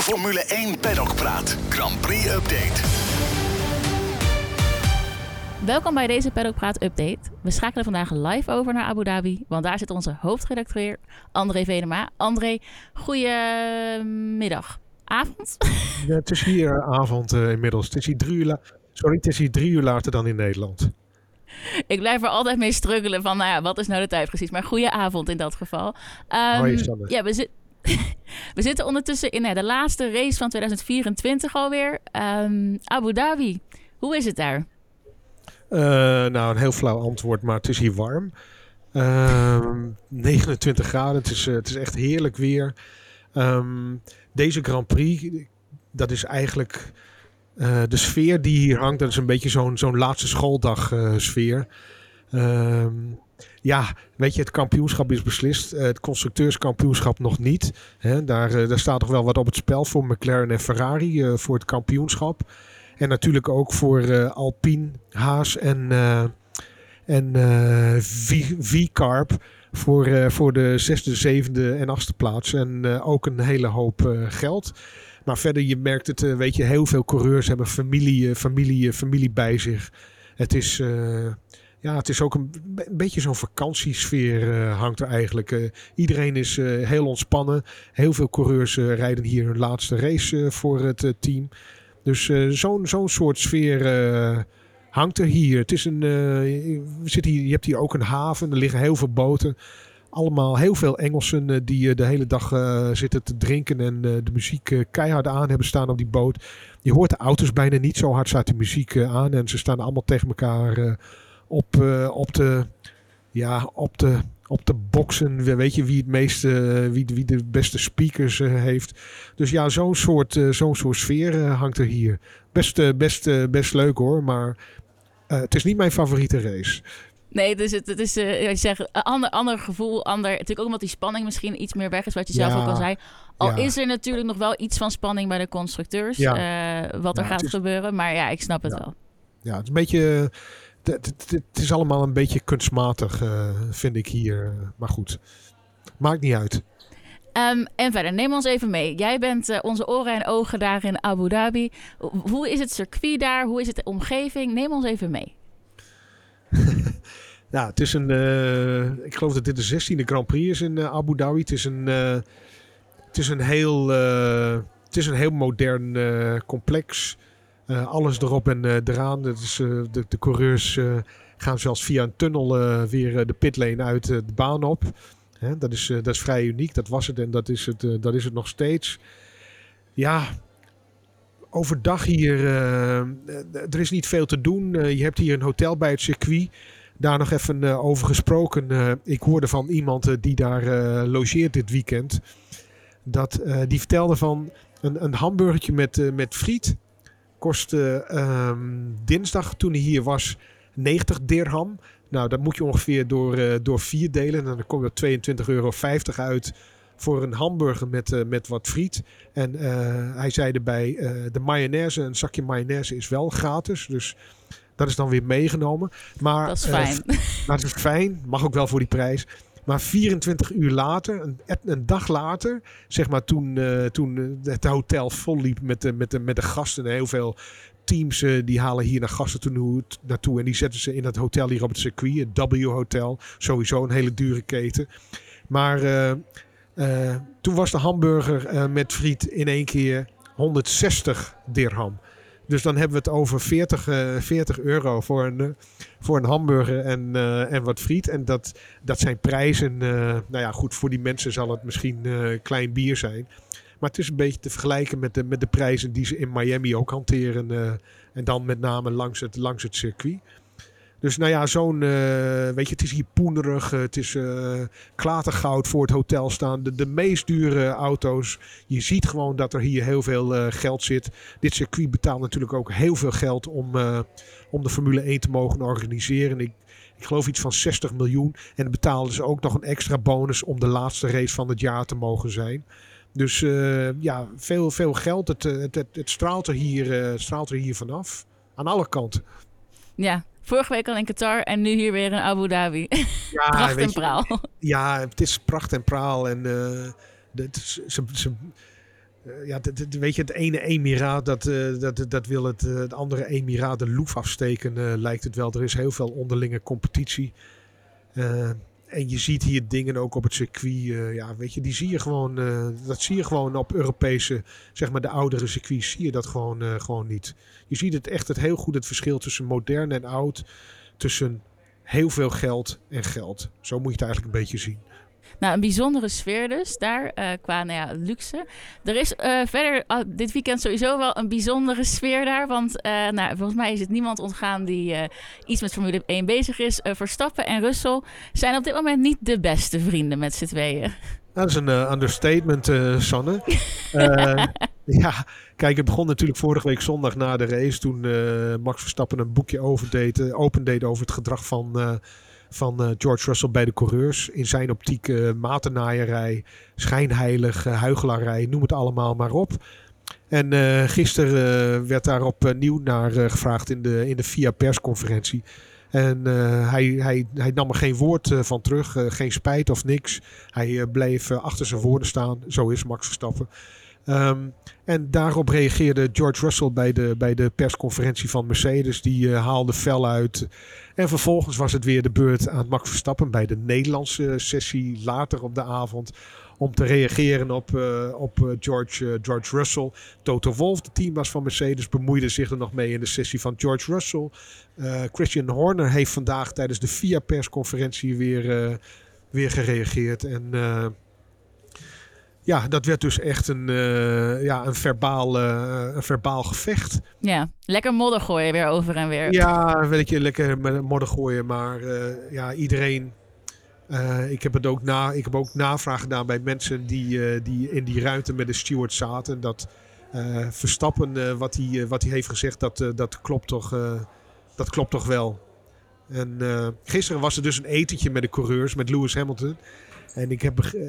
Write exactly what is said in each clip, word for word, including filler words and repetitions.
Formule één Paddock Praat. Grand Prix Update. Welkom bij deze Paddock Praat Update. We schakelen vandaag live over naar Abu Dhabi, want daar zit onze hoofdredacteur André Venema. André, goedemiddag. Avond? Ja, het is hier avond uh, inmiddels. Het is hier drie uur la- Sorry, het is hier drie uur later dan in Nederland. Ik blijf er altijd mee struggelen van, nou ja, wat is nou de tijd precies? Maar goeie avond in dat geval. Um, Hoi, Sanne. Ja, we, zit, we zitten ondertussen in uh, de laatste race van tweeduizend vierentwintig alweer. Um, Abu Dhabi, hoe is het daar? Uh, nou, een heel flauw antwoord, maar het is hier warm. Uh, negenentwintig graden, het is, uh, het is echt heerlijk weer. Um, deze Grand Prix, dat is eigenlijk uh, de sfeer die hier hangt. Dat is een beetje zo'n, zo'n laatste schooldag uh, sfeer. Um, ja, weet je, het kampioenschap is beslist. Uh, het constructeurskampioenschap nog niet. Hè, daar, uh, daar staat toch wel wat op het spel voor McLaren en Ferrari uh, voor het kampioenschap. En natuurlijk ook voor uh, Alpine, Haas en, uh, en uh, v- V-Carb voor, uh, voor de zesde, zevende en achtste plaats. En uh, ook een hele hoop uh, geld. Maar verder, je merkt het, uh, weet je, heel veel coureurs hebben familie, uh, familie, uh, familie bij zich. Het is, uh, ja, het is ook een, een beetje zo'n vakantiesfeer uh, hangt er eigenlijk. Uh, iedereen is uh, heel ontspannen. Heel veel coureurs uh, rijden hier hun laatste race uh, voor het uh, team. Dus uh, zo'n, zo'n soort sfeer uh, hangt er hier. Het is een, uh, we zitten hier. Je hebt hier ook een haven. Er liggen heel veel boten. Allemaal heel veel Engelsen uh, die uh, de hele dag uh, zitten te drinken. En uh, de muziek uh, keihard aan hebben staan op die boot. Je hoort de auto's bijna niet. Zo hard staat de muziek uh, aan. En ze staan allemaal tegen elkaar uh, op, uh, op de... Ja, op de... Op de boksen, weet je wie het meeste, wie, wie de beste speakers uh, heeft. Dus ja, zo'n soort, uh, zo'n soort sfeer uh, hangt er hier. Best, uh, best, uh, best leuk hoor, maar uh, het is niet mijn favoriete race. Nee, dus het, het is uh, je zegt, een ander, ander gevoel. Ander, natuurlijk ook omdat die spanning misschien iets meer weg is, wat je zelf Ja, ook al zei. Al ja. is er natuurlijk nog wel iets van spanning bij de constructeurs, Ja. uh, wat er Ja, gaat het is- gebeuren. Maar ja, ik snap het Ja. wel. Ja, het is een beetje... Het, het, het is allemaal een beetje kunstmatig, uh, vind ik hier. Maar goed, maakt niet uit. Um, en verder, neem ons even mee. Jij bent uh, onze oren en ogen daar in Abu Dhabi. Ho- Hoe is het circuit daar? Hoe is het de omgeving? Neem ons even mee. Ja, het is een... Uh, ik geloof dat dit de zestiende Grand Prix is in uh, Abu Dhabi. Het is een... Uh, het is een heel... Uh, het is een heel modern uh, complex. Uh, alles erop en uh, eraan. Dat is, uh, de, de coureurs uh, gaan zelfs via een tunnel uh, weer uh, de pitlane uit uh, de baan op. Hè, dat, is, uh, dat is vrij uniek. Dat was het en dat is het, uh, dat is het nog steeds. Ja, overdag hier... Uh, er is niet veel te doen. Uh, je hebt hier een hotel bij het circuit. Daar nog even uh, over gesproken. Uh, ik hoorde van iemand uh, die daar uh, logeert dit weekend. Dat, uh, die vertelde van een, een hamburgertje met, uh, met friet. Kostte um, dinsdag toen hij hier was negentig dirham. Nou, dat moet je ongeveer door, uh, door vier delen. En dan kom je op tweeëntwintig euro vijftig uit voor een hamburger met, uh, met wat friet. En uh, hij zei erbij, uh, de mayonaise, een zakje mayonaise is wel gratis. Dus dat is dan weer meegenomen. Maar, Dat is uh, fijn. dat is fijn, mag ook wel voor die prijs. Maar vierentwintig uur later, een, een dag later, zeg maar toen, uh, toen het hotel vol liep met de, met de, met de gasten. Heel veel teams uh, die halen hier naar gasten toe, naartoe. En die zetten ze in het hotel hier op het circuit, het W Hotel. Sowieso een hele dure keten. Maar uh, uh, toen was de hamburger uh, met friet in één keer honderdzestig dirham. Dus dan hebben we het over veertig, uh, veertig euro voor een, uh, voor een hamburger en, uh, en wat friet. En dat, dat zijn prijzen. Uh, nou ja, goed, voor die mensen zal het misschien uh, klein bier zijn. Maar het is een beetje te vergelijken met de, met de prijzen die ze in Miami ook hanteren. Uh, en dan met name langs het, langs het circuit. Dus nou ja, zo'n, uh, weet je, het is hier poenerig. Uh, het is uh, klatergoud voor het hotel staan. De, de meest dure auto's. Je ziet gewoon dat er hier heel veel uh, geld zit. Dit circuit betaalt natuurlijk ook heel veel geld om, uh, om de Formule één te mogen organiseren. Ik, ik geloof iets van zestig miljoen. En dan betalen ze ook nog een extra bonus om de laatste race van het jaar te mogen zijn. Dus uh, ja, veel, veel geld. Het, het, het, het straalt er hier, uh, straalt er hier vanaf. Aan alle kanten. Ja, vorige week al in Qatar en nu hier weer in Abu Dhabi. Ja, Pracht weet en je, praal. Ja, het is pracht en praal. En uh, de, het is- ze, ze, Uh, ja, d- d- weet je, het ene emiraat dat, uh, dat, dat wil het, uh, het andere emiraat de loef afsteken, uh, lijkt het wel. Er is heel veel onderlinge competitie. Uh, en je ziet hier dingen ook op het circuit. Uh, ja, weet je, die zie je gewoon. Uh, dat zie je gewoon op Europese, zeg maar de oudere circuits, zie je dat gewoon, uh, gewoon niet. Je ziet het echt het heel goed het verschil tussen modern en oud, tussen heel veel geld en geld. Zo moet je het eigenlijk een beetje zien. Nou, een bijzondere sfeer dus daar, uh, qua nou ja, luxe. Er is uh, verder uh, dit weekend sowieso wel een bijzondere sfeer daar. Want uh, nou, volgens mij is het niemand ontgaan die uh, iets met Formule één bezig is. Uh, Verstappen en Russell zijn op dit moment niet de beste vrienden met z'n tweeën. Dat is een uh, understatement, uh, Sanne. uh, ja, kijk, het begon natuurlijk vorige week zondag na de race. Toen uh, Max Verstappen een boekje overdeed, uh, opendeed over het gedrag van... Uh, van uh, George Russell bij de coureurs. In zijn optiek uh, matennaaierij, schijnheilig, uh, huichelarij, noem het allemaal maar op. En uh, gisteren uh, werd daar opnieuw uh, naar uh, gevraagd in de, in de V I A persconferentie. En uh, hij, hij, hij nam er geen woord uh, van terug, uh, geen spijt of niks. Hij uh, bleef uh, achter zijn woorden staan, zo is Max Verstappen. Um, en daarop reageerde George Russell bij de, bij de persconferentie van Mercedes. Die uh, haalde fel uit. En vervolgens was het weer de beurt aan Max Verstappen bij de Nederlandse sessie later op de avond. Om te reageren op, uh, op uh, George, uh, George Russell. Toto Wolff, de teambaas van Mercedes, bemoeide zich er nog mee in de sessie van George Russell. Uh, Christian Horner heeft vandaag tijdens de V I A persconferentie weer, uh, weer gereageerd. En... Uh, Ja, dat werd dus echt een, uh, ja, een, verbaal, uh, een verbaal gevecht. Ja, lekker modder gooien weer over en weer. Ja, weet je, lekker modder gooien. Maar uh, ja, iedereen... Uh, ik, heb het ook na, ik heb ook navraag gedaan bij mensen die, uh, die in die ruimte met de steward zaten. Dat uh, Verstappen, uh, wat hij uh, wat hij heeft gezegd, dat, uh, dat, klopt toch, uh, dat klopt toch wel. En uh, gisteren was er dus een etentje met de coureurs, met Lewis Hamilton. En ik heb... Uh,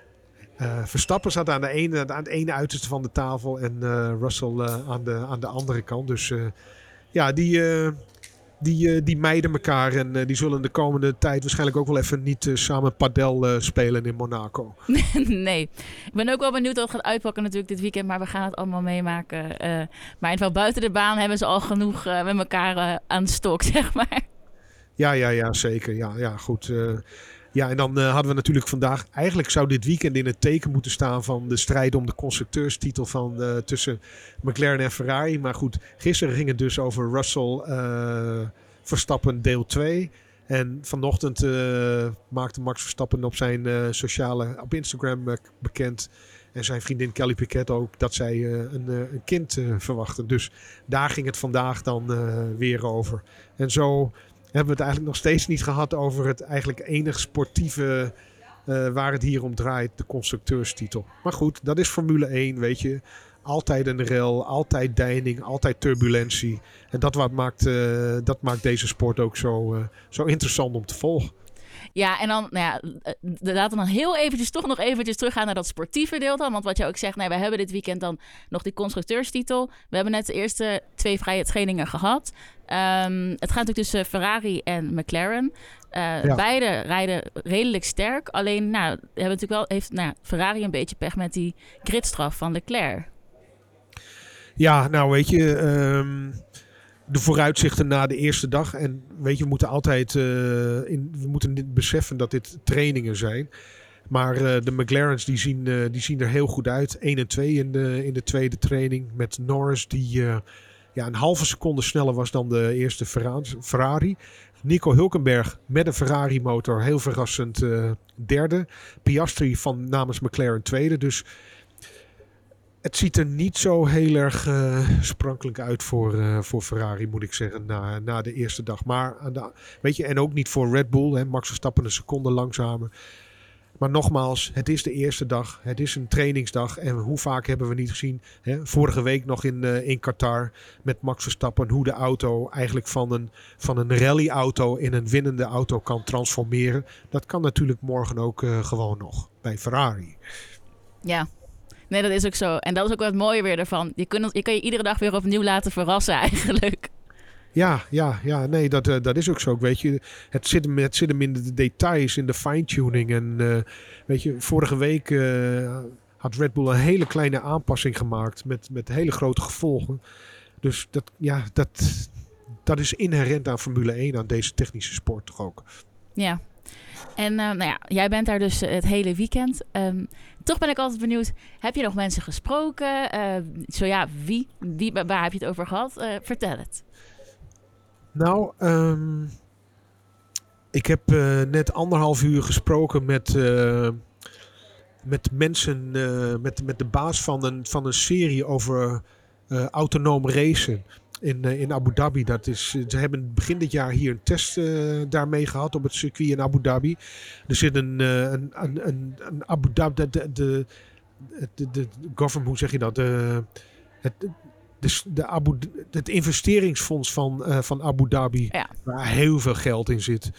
Uh, Verstappen zat aan, de ene, aan het ene uiterste van de tafel en uh, Russell uh, aan, de, aan de andere kant. Dus uh, ja, die, uh, die, uh, die mijden elkaar en uh, die zullen de komende tijd waarschijnlijk ook wel even niet uh, samen padel uh, spelen in Monaco. Nee, ik ben ook wel benieuwd hoe het gaat uitpakken natuurlijk dit weekend, maar we gaan het allemaal meemaken. Uh, maar in ieder geval buiten de baan hebben ze al genoeg uh, met elkaar uh, aan de stok, zeg maar. Ja, ja, ja, zeker. Ja, ja, goed. Uh, Ja, en dan uh, hadden we natuurlijk vandaag... Eigenlijk zou dit weekend in het teken moeten staan van de strijd om de constructeurstitel van, uh, tussen McLaren en Ferrari. Maar goed, gisteren ging het dus over Russell uh, Verstappen deel twee. En vanochtend uh, maakte Max Verstappen op zijn uh, sociale... op Instagram uh, bekend... En zijn vriendin Kelly Piquet ook dat zij uh, een, uh, een kind uh, verwachten. Dus daar ging het vandaag dan uh, weer over. En zo... hebben we het eigenlijk nog steeds niet gehad over het eigenlijk enig sportieve uh, waar het hier om draait, de constructeurstitel. Maar goed, dat is Formule één, weet je. Altijd een rel, altijd deining, altijd turbulentie. En dat wat maakt, uh, dat maakt deze sport ook zo, uh, zo interessant om te volgen. Ja, en dan, nou ja, laten we dan heel eventjes toch nog eventjes teruggaan naar dat sportieve deel dan. Want wat je ook zegt, nou, we hebben dit weekend dan nog die constructeurstitel. We hebben net de eerste twee vrije trainingen gehad. Um, het gaat natuurlijk tussen Ferrari en McLaren. Uh, ja. Beide rijden redelijk sterk. Alleen, nou, hebben natuurlijk wel, heeft nou, Ferrari een beetje pech met die gridstraf van Leclerc. Ja, nou weet je... Um... de vooruitzichten na de eerste dag. En weet je, we moeten altijd uh, in, we moeten niet beseffen dat dit trainingen zijn. Maar uh, de McLaren's die zien, uh, die zien er heel goed uit. één en twee in de, in de tweede training. Met Norris die uh, ja, een halve seconde sneller was dan de eerste Ferrari. Nico Hülkenberg met een Ferrari motor. Heel verrassend uh, derde. Piastri van namens McLaren tweede. Dus... het ziet er niet zo heel erg uh, sprankelijk uit voor, uh, voor Ferrari, moet ik zeggen, na, na de eerste dag. Maar, aan de, weet je, en ook niet voor Red Bull. Hè, Max Verstappen een seconde langzamer. Maar nogmaals, het is de eerste dag. Het is een trainingsdag. En hoe vaak hebben we niet gezien, hè, vorige week nog in, uh, in Qatar met Max Verstappen, hoe de auto eigenlijk van een, van een rallyauto in een winnende auto kan transformeren. Dat kan natuurlijk morgen ook uh, gewoon nog bij Ferrari. Ja. Nee, dat is ook zo. En dat is ook wel het mooie weer ervan. Je kunt, je kan je iedere dag weer opnieuw laten verrassen eigenlijk. Ja, ja, ja, nee, dat, uh, dat is ook zo. Weet je, het zit hem, het zit hem in de details, in de fine-tuning. En uh, weet je, vorige week uh, had Red Bull een hele kleine aanpassing gemaakt met, met hele grote gevolgen. Dus dat, ja, dat, dat is inherent aan Formule één, aan deze technische sport toch ook. Ja. En uh, nou ja, jij bent daar dus het hele weekend. Um, toch ben ik altijd benieuwd, heb je nog mensen gesproken? Uh, zo ja, wie? wie? Waar heb je het over gehad? Uh, vertel het. Nou, um, ik heb uh, net anderhalf uur gesproken met, uh, met mensen, uh, met, met de baas van een, van een serie over uh, autonoom racen. In, uh, in Abu Dhabi. Dat is, ze hebben begin dit jaar hier een test uh, daarmee gehad op het circuit in Abu Dhabi. Er zit een, uh, een, een, een, een Abu Dhabi, de, de, de, de, de government, hoe zeg je dat? De, het, de, de Abu, het investeringsfonds van, uh, van Abu Dhabi, ja. Waar heel veel geld in zit.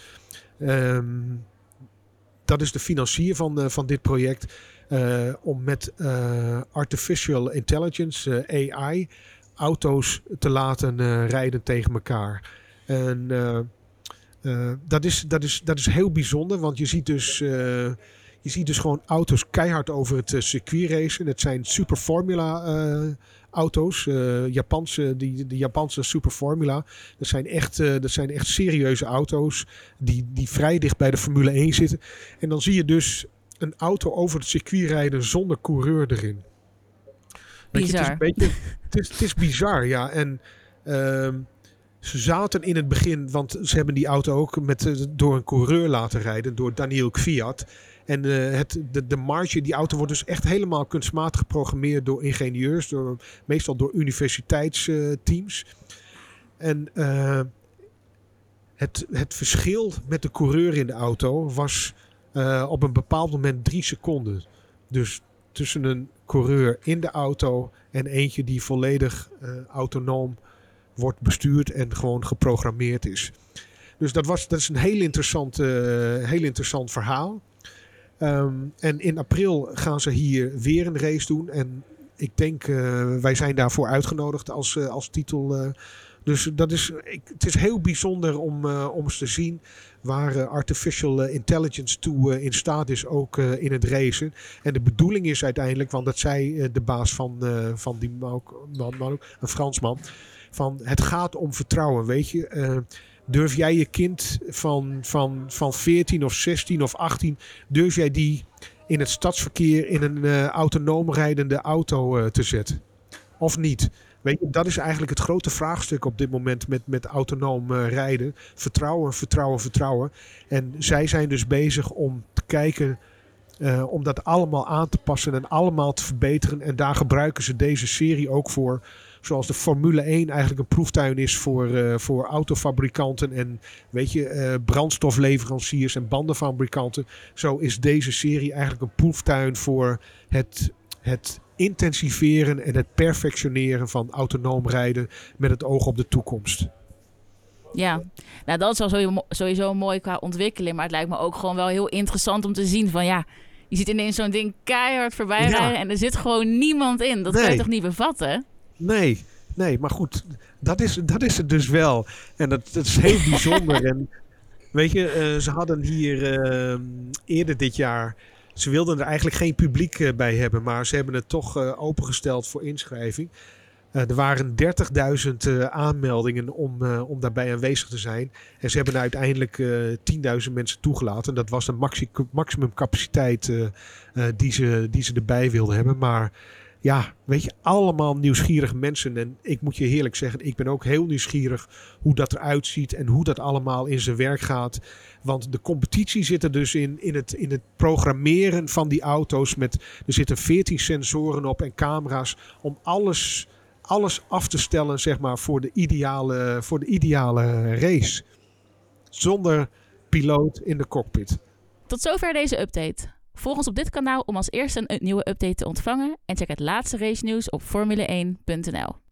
Um, dat is de financier van, uh, van dit project. Uh, om met uh, artificial intelligence, uh, A I, auto's te laten uh, rijden tegen elkaar. En uh, uh, dat, is, dat, is, dat is heel bijzonder, want je ziet dus, uh, je ziet dus gewoon auto's keihard over het uh, circuit racen. Het zijn Super Formula uh, auto's, uh, Japanse, die, de Japanse Super Formula. Dat zijn echt, uh, dat zijn echt serieuze auto's die, die vrij dicht bij de Formule één zitten. En dan zie je dus een auto over het circuit rijden zonder coureur erin. Weet je, het, is een beetje, het, is, het is bizar, ja. En uh, ze zaten in het begin, want ze hebben die auto ook met, uh, door een coureur laten rijden, door Daniel Kvyat. En uh, het, de, de marge, die auto wordt dus echt helemaal kunstmatig geprogrammeerd door ingenieurs, door, meestal door universiteitsteams. Uh, en uh, het, het verschil met de coureur in de auto was uh, op een bepaald moment drie seconden. Dus tussen een coureur in de auto en eentje die volledig uh, autonoom wordt bestuurd en gewoon geprogrammeerd is. Dus dat, was, dat is een heel interessant, uh, heel interessant verhaal. Um, en in april gaan ze hier weer een race doen. En ik denk, uh, wij zijn daarvoor uitgenodigd als, uh, als titel. Uh, dus dat is, ik, het is heel bijzonder om, uh, om eens te zien waar uh, artificial intelligence toe uh, in staat is, ook uh, in het racen. En de bedoeling is uiteindelijk, want dat zei uh, de baas van, uh, van die man, man, man, een Fransman, van het gaat om vertrouwen, weet je. Uh, durf jij je kind van, van, van veertien of zestien of achttien, durf jij die in het stadsverkeer in een uh, autonoom rijdende auto uh, te zetten? Of niet? Weet je, dat is eigenlijk het grote vraagstuk op dit moment met, met autonoom uh, rijden. Vertrouwen, vertrouwen, vertrouwen. En zij zijn dus bezig om te kijken, uh, om dat allemaal aan te passen en allemaal te verbeteren. En daar gebruiken ze deze serie ook voor. Zoals de Formule één eigenlijk een proeftuin is voor, uh, voor autofabrikanten en weet je, uh, brandstofleveranciers en bandenfabrikanten. Zo is deze serie eigenlijk een proeftuin voor het, het intensiveren en het perfectioneren van autonoom rijden met het oog op de toekomst. Ja, nou dat is al sowieso mooi qua ontwikkeling, maar het lijkt me ook gewoon wel heel interessant om te zien van ja, je ziet ineens zo'n ding keihard voorbij rijden ja. en er zit gewoon niemand in. Dat nee. kan je toch niet bevatten? Nee, nee, maar goed, dat is, dat is het dus wel. En dat, dat is heel bijzonder. En weet je, uh, ze hadden hier uh, eerder dit jaar, ze wilden er eigenlijk geen publiek uh, bij hebben, maar ze hebben het toch uh, opengesteld voor inschrijving. Uh, er waren dertigduizend uh, aanmeldingen om, uh, om daarbij aanwezig te zijn. En ze hebben uiteindelijk uh, tienduizend mensen toegelaten. Dat was de maxi- maximum capaciteit uh, uh, die, ze, die ze erbij wilden hebben. Maar ja, weet je, allemaal nieuwsgierige mensen. En ik moet je heerlijk zeggen, ik ben ook heel nieuwsgierig hoe dat eruit ziet en hoe dat allemaal in zijn werk gaat. Want de competitie zit er dus in, in, het, in het programmeren van die auto's. Met, er zitten veertien sensoren op en camera's om alles, alles af te stellen, zeg maar, voor de ideale, voor de ideale race. Zonder piloot in de cockpit. Tot zover deze update. Volg ons op dit kanaal om als eerste een nieuwe update te ontvangen en check het laatste race nieuws op formule één punt n l.